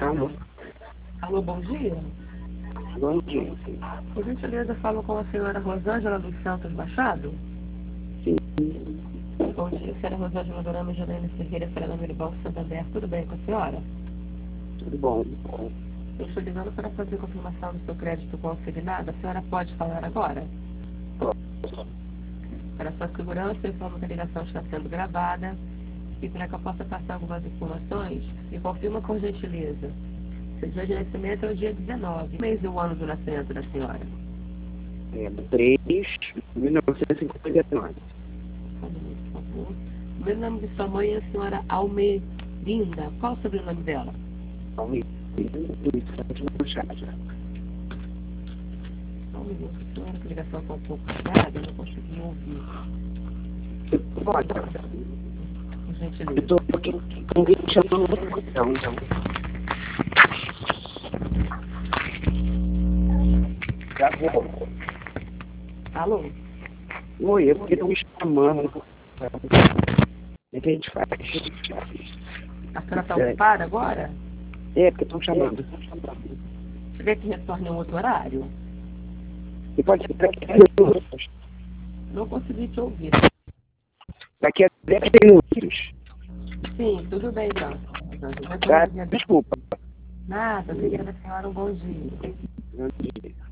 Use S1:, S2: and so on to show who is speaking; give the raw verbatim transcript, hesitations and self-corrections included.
S1: Alô,
S2: Alô, bom dia.
S1: bom dia.
S2: Por gentileza, falo com a senhora Rosângela dos Santos Machado.
S1: Sim,
S2: Bom dia, senhora Rosângela Dorama Janaína Ferreira, Fernanda Miribal, Santander. Tudo bem com a senhora?
S1: tudo bom.
S2: Eu estou ligando para fazer confirmação do seu crédito consignado. A senhora pode falar agora? Para sua segurança, eu informo que a ligação está sendo gravada e para que eu possa passar algumas informações, me confirma por gentileza. Seu dia de nascimento é o dia dezenove. O mês e o ano do nascimento da senhora?
S1: É três de mil novecentos e cinquenta e nove.
S2: Só um minuto, por favor. O meu nome de sua mãe é a senhora Almerinda. Qual o sobrenome dela?
S1: Almeida dos Santos Machado.
S2: Só um minuto, senhora, que a ligação está um pouco grave, eu não consegui ouvir.
S1: Pode.
S2: Por
S1: Eu
S2: gentileza.
S1: estou aqui com alguém chamando a atenção. Então, gravou.
S2: Alô?
S1: Oi, é porque estão me chamando. O que a gente faz?
S2: A senhora está ocupada agora?
S1: É, porque estão chamando.
S2: Você quer que retorne em um outro horário?
S1: E pode ser daqui a dez minutos.
S2: Não consegui te ouvir.
S1: Daqui a dez minutos.
S2: Sim, tudo bem então.
S1: Tá? Desculpa.
S2: Nada, obrigada, senhora. Um bom dia.
S1: Bom dia.